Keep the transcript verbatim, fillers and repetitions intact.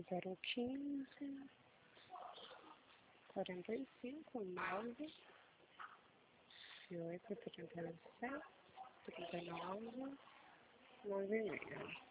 zero quinze, quarenta e cinco, nove, oito, trinta e sete, trinta e nove, nove e meia.